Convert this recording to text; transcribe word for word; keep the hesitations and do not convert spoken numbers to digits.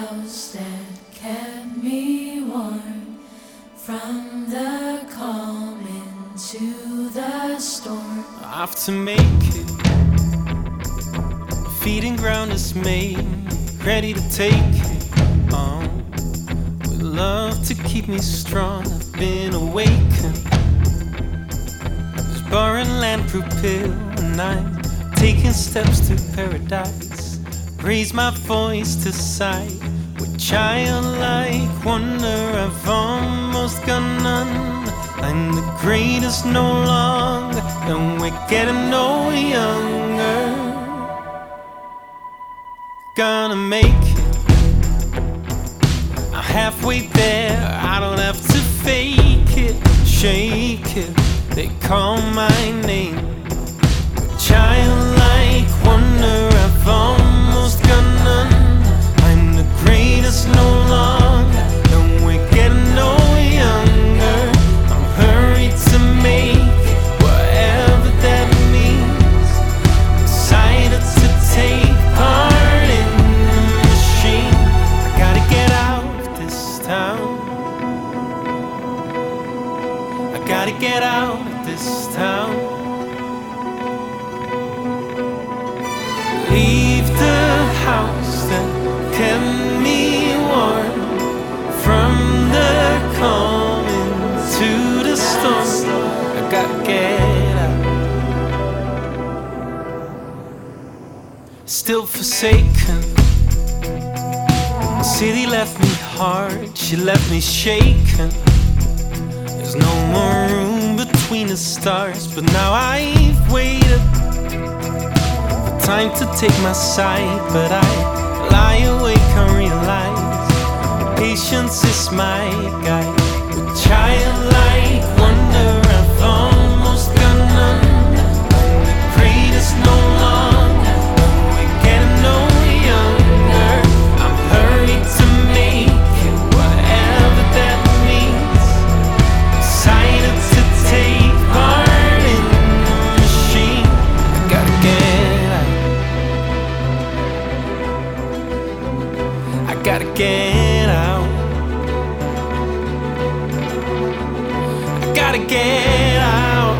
house that kept me warm from the calm into the storm. Off to make it, feeding ground is made, ready to take it on. With love to keep me strong, I've been awakened. This barren land propel, and I'm taking steps to paradise. Raise my voice to sight with childlike wonder. I've almost got none. I'm the greatest no longer, and we're getting no younger. Gonna make it, I'm halfway there. I don't have to fake it, shake it. They call my name with childlike wonder. I've almost got none. I'm the greatest no longer, and we're getting no younger. I'm hurried to make it, whatever that means. Excited to take part in the machine. I gotta get out of this town. I gotta get out of this town. Leave the house that kept me warm from the calm into the storm. I gotta get out. Still forsaken, the city left me hard, she left me shaken. There's no more room between the stars, but now I've waited time to take my side, but I lie awake and realize patience is my guide. With childlike wonder, I've almost got none. I'm the greatest no longer, we're getting no younger. I'm hurried to make it, whatever that means. Excited to take part in the machine. I gotta get I gotta get out. I gotta get out.